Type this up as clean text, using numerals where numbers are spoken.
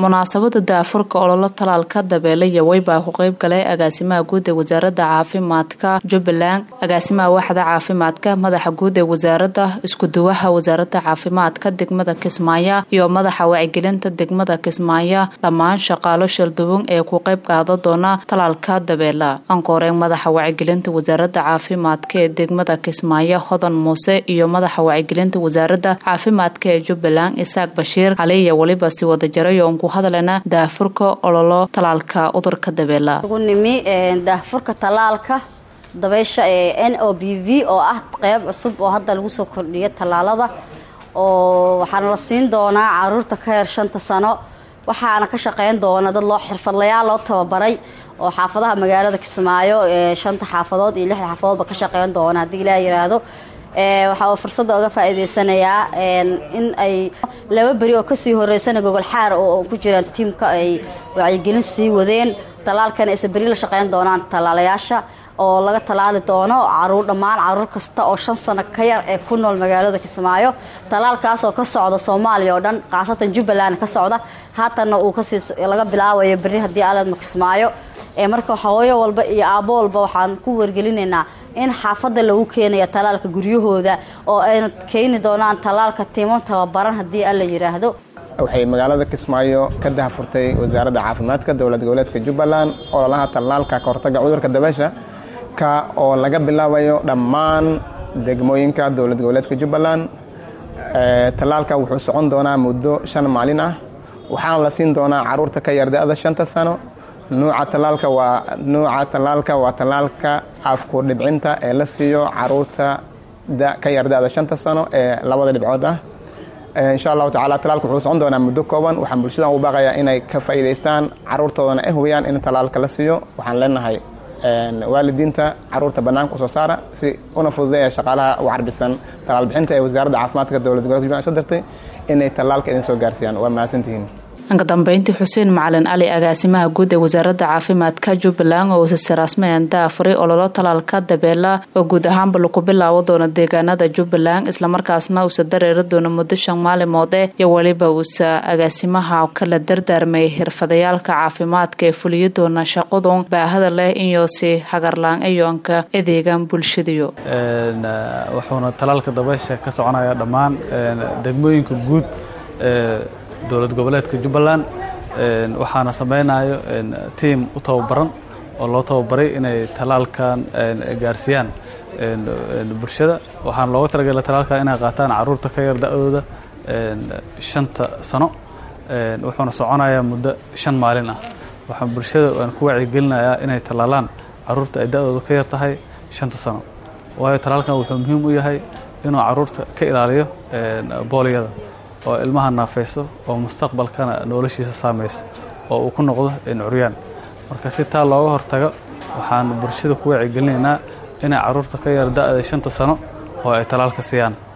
munaasabada daafurka ololo talaalka dabeelaya wayba ku qayb galay agaasimaha guud ee wasaaradda caafimaadka Jubbaland, agaasimaha waaxda caafimaadka, madaxa guud ee wasaaradda, isku duwaha wasaaradda caafimaadka degmada Kismaayo iyo madaxa wacyigelinta degmada Kismaayo. Dhammaan shaqaale shilduwan ee ku qayb qaadan doona talaalka dabeela. Ankooreen madaxa wacyigelinta wasaaradda caafimaadka ee degmada Kismaayo Hodan Muuse iyo madaxa wacyigelinta wasaaradda caafimaadka ee Jubbaland Isaaq Bashiir Caliya waliba si wada jaray oo ku hadalana daafurka ololo talaalka udurka dabeela. Ugunimi daafurka talaalka dabeesha ee NOBV oo ah qayb cusub oo hadda lagu soo kordhiyay talaalada oo waxaan la siin doonaa caruurta ka yar 5 sano waxaana ka shaqeyn doona dad loo xirfadlayaal loo tababaray oo xaafadaha magaalada Kismaayo 5 xaafadood iyo 6 xaafadoodba ka shaqeyn doona hadii la yiraahdo waxa fursad uga faa'iideysanayaa in ay laba bari oo ka sii horeysana gogol xaar oo ku jiraan tiimka ay wacyigelin sii wadeen talaalkan ay bari la shaqeyn doonaan talaalayaasha oo laga talaali doono dhammaan caruur kasta oo 5 sano ka yar ee ku nool magaalada Kismaayo. Talaalkaas oo ka socda Soomaaliya oo dhan qaasatan Jubbaland ka socda haatana uu ka sii laga bilaabayo bari hadii aalad Kismaayo marka hooyo walba iyo aabo walba waxaan ku wargelinaynaa in xaafada lagu keenayo talaalka guryahooda oo ay keeni doonaan talaalka tiimo tababaran hadii la yiraahdo. waxay magaalada Kismaayo ka daafurtay wasaaradda caafimaadka dowlad goboleedka Jubbaland oo laha talaalka ka hortagga cudurka dabeesha ka oo laga bilaabayo dhammaan degmooyinka dowlad goboleedka Jubbaland. Talaalka wuxuu socon doonaa muddo 5 maalin ah waxaana la siin doonaa caruurta ka yar da'da 5 sano. nooca talaalka waa talaalka afku dhibcinta ee la siiyo caruurta ka yar da'da 5 sano ee labada dhibcood ah. insha Allah taala talaalku wuxuu socon doonaa muddo kooban. waxaan bulshada u baaqayaa inay ka faa'iideystaan caruurtoodana ay hubiyaan in talaalka la siiyo. waxaan leenahay waalidiinta caruurta banaanka soo saara si una fududeeya shaqaalaha u carbisan talaal bixinta ee wasaaradda caafimaadka dowlad goboleedka Jubbaland soo dirtay inay talaalka idin soo gaarsiiyaan. waa mahadsantihiin. Anka dambeyntii Xuseen Macalin Ali agaasimaha guud ee wasaaradda caafimaadka Jubbaland oo si rasmi ah daafuray ololo talaalka dabeela oo guud ahaan lagu bilaabo doona deegaanada Jubbaland isla markaasna uu dareeri doono muddo 5 maalmood iyo waliba uu agaasimaha kala dardaarmay xirfadayaalka caafimaadka ee fuliyo doona shaqadoon baahida leh iyo si hagarlaan ayonka adeegan bulshadiyo. waxaana talaalka dabeesha ka soconaya dhammaan degmooyinka guud dowlad goboleedka Jubbaland waxaana sameeynayo team u tababaran oo loo tababaray inay talaalkan gaarsiiyaan bulshada. waxaan looga talagalay talaalka inay qaataan caruurta ka yar da'dooda 5 sano wuxuuna soconayaa muddo 5 maalin ah. waxaan bulshada ku wacyigelinayaa inay talaalaan caruurta ay da'dooda ka yar tahay 5 sano waayo talaalkan wuxuu muhiim u yahay inuu caruurta ka ilaaliyo booliyada oo ilmaha naafayso oo mustaqbalkana noloshiisa saameeyso oo uu ku noqdo curyaan. marka si taa looga hortago waxaan bulshada ku wacyigelinaynaa inay caruurta ka yar da'da 5 sano oo ay talaalka siiyaan.